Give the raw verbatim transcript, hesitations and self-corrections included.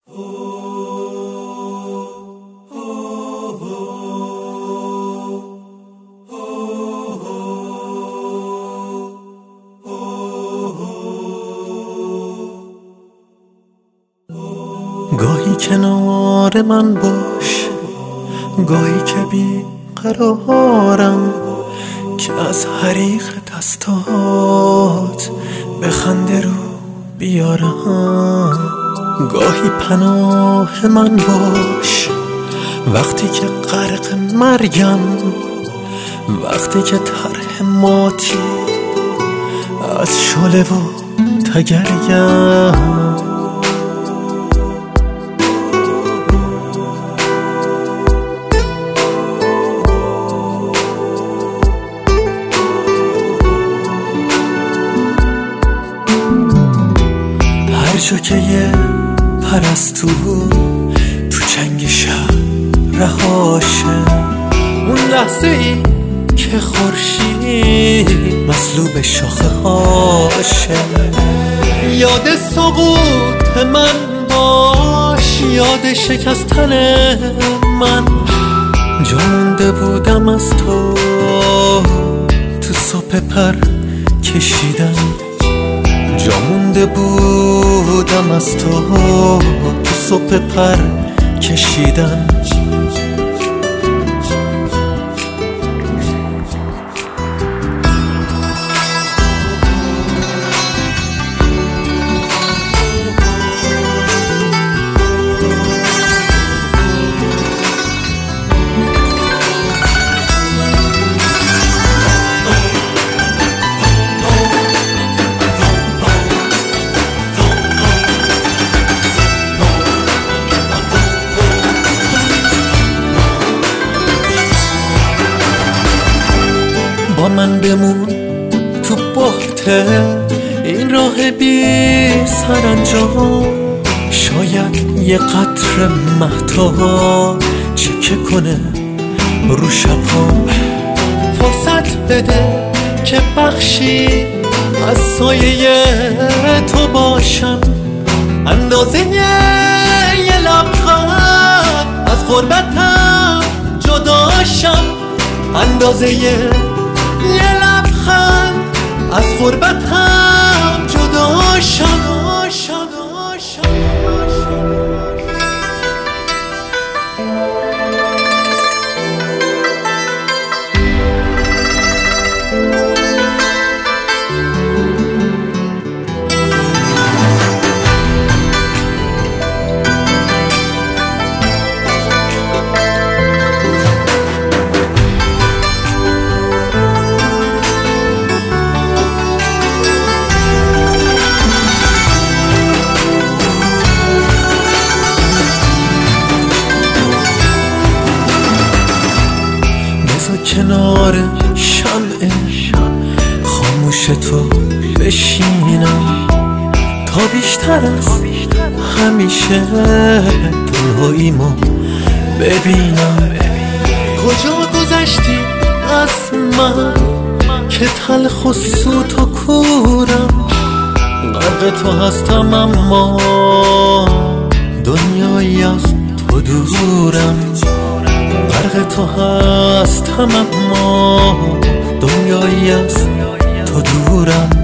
گاهی کنار من باش، گاهی که بی قرارم، که از حریق دستات به خنده رو بیارم. گاهی پناه من باش وقتی که غرق مرگم، وقتی که طرح ماتی از شعله و تگرگم. هر جا که یه پرستو تو چنگ شب رهاشه، اون لحظه ای که خورشید مصلوب شاخه هاشه. یاد سقوط من باش، یاد شکستن من، جا مونده بودم از تو تو صبح پر کشیدن، جا مونده بودم از تو تو صبح پر کشیدن. با من بمون تو بحت این راه بی سرانجام، شاید یه قطره مهتاب چکه کنه رو شبام. فرصت بده که بخشی از سایه تو باشم، اندازه یه لبخند از غربتم جداشم، اندازه یه لبخند از غربتم جدا شد. کنار شمع خاموش تو بشینم تا بیشتر از همیشه تنهاییمو ببینم. کجا گذشتی از من که تلخ و سوت و کورم، غرق تو هستم اما دنیایی از تو دورم، غرق تو هستم اما دنیایی از تو دورم.